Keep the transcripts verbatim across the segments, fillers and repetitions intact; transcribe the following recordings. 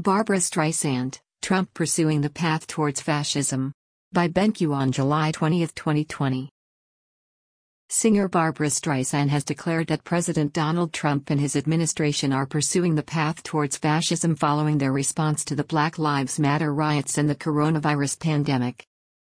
Barbra Streisand, Trump Pursuing the Path Towards Fascism. By BenQ on July twentieth, twenty twenty. Singer Barbra Streisand has declared that President Donald Trump and his administration are pursuing the path towards fascism following their response to the Black Lives Matter riots and the coronavirus pandemic.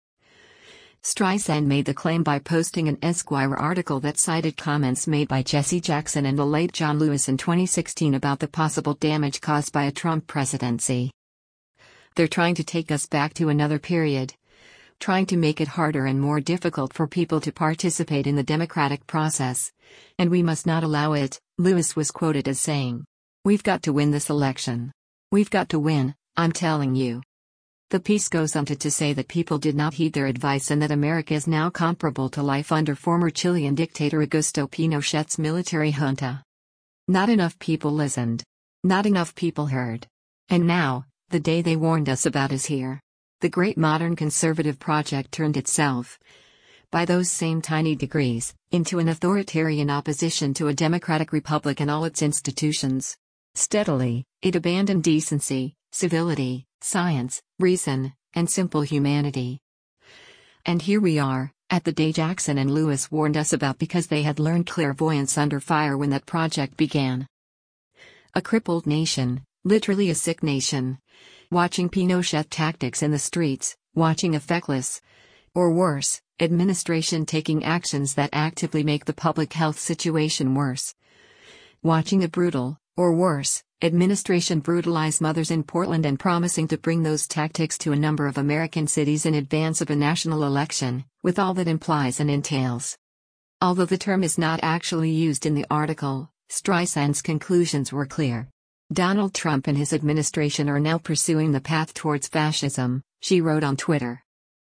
Streisand made the claim by posting an Esquire article that cited comments made by Jesse Jackson and the late John Lewis in twenty sixteen about the possible damage caused by a Trump presidency. "They're trying to take us back to another period. Trying to make it harder and more difficult for people to participate in the democratic process. And we must not allow it," Lewis was quoted as saying. "We've got to win this election. We've got to win, I'm telling you." The piece goes on to, to say that people did not heed their advice and that America is now comparable to life under former Chilean dictator Augusto Pinochet's military junta. Not enough people listened. Not enough people heard. And now, the day they warned us about is here. The great modern conservative project turned itself, by those same tiny degrees, into an authoritarian opposition to a democratic republic and all its institutions. Steadily, it abandoned decency, civility, science, reason, and simple humanity. And here we are, at the day Jackson and Lewis warned us about because they had learned clairvoyance under fire when that project began. A crippled nation, literally a sick nation, watching Pinochet tactics in the streets, watching a feckless, or worse, administration taking actions that actively make the public health situation worse. Watching a brutal, or worse, administration brutalize mothers in Portland and promising to bring those tactics to a number of American cities in advance of a national election, with all that implies and entails. Although the term is not actually used in the article, Streisand's conclusions were clear. Donald Trump and his administration are now pursuing the path towards fascism, she wrote on Twitter.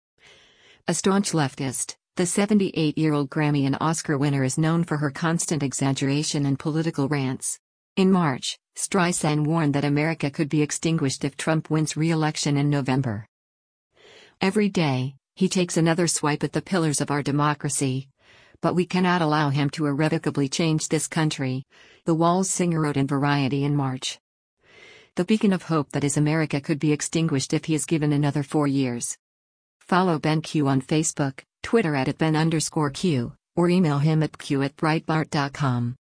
A staunch leftist, the seventy-eight-year-old Grammy and Oscar winner is known for her constant exaggeration and political rants. In March, Streisand warned that America could be extinguished if Trump wins re-election in November. "Every day, he takes another swipe at the pillars of our democracy. But we cannot allow him to irrevocably change this country," the Walls singer wrote in Variety in March. The beacon of hope that is America could be extinguished if he is given another four years. Follow BenQ on Facebook, Twitter at Ben underscore Q, or email him at q at breitbart dot com.